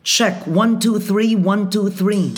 Check 1 2 3 1 2 3.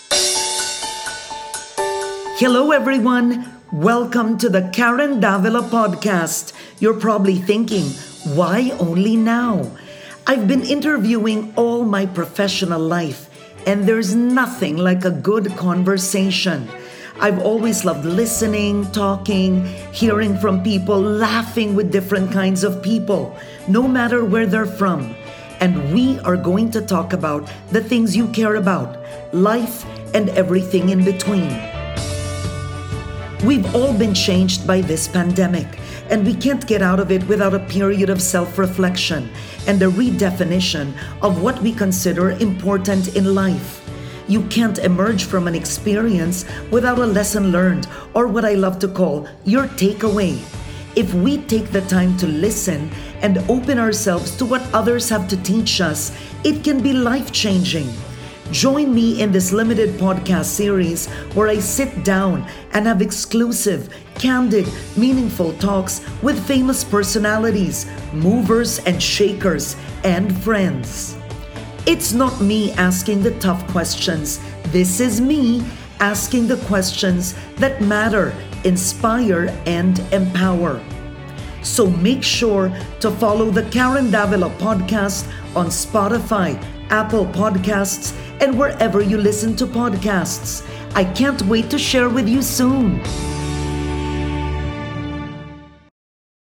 Hello everyone. Welcome to the Karen Davila podcast. You're probably thinking, why only now? I've been interviewing all my professional life, and there's nothing like a good conversation. I've always loved listening, talking, hearing from people, laughing with different kinds of people, no matter where they're from. And we are going to talk about the things you care about, life, and everything in between. We've all been changed by this pandemic, and we can't get out of it without a period of self-reflection and a redefinition of what we consider important in life. You can't emerge from an experience without a lesson learned, or what I love to call your takeaway. If we take the time to listen and open ourselves to what others have to teach us, it can be life-changing. Join me in this limited podcast series where I sit down and have exclusive, candid, meaningful talks with famous personalities, movers and shakers, and friends. It's not me asking the tough questions. This is me asking the questions that matter, inspire, and empower. So make sure to follow the Karen Davila podcast on Spotify, Apple Podcasts, and wherever you listen to podcasts. I can't wait to share with you soon.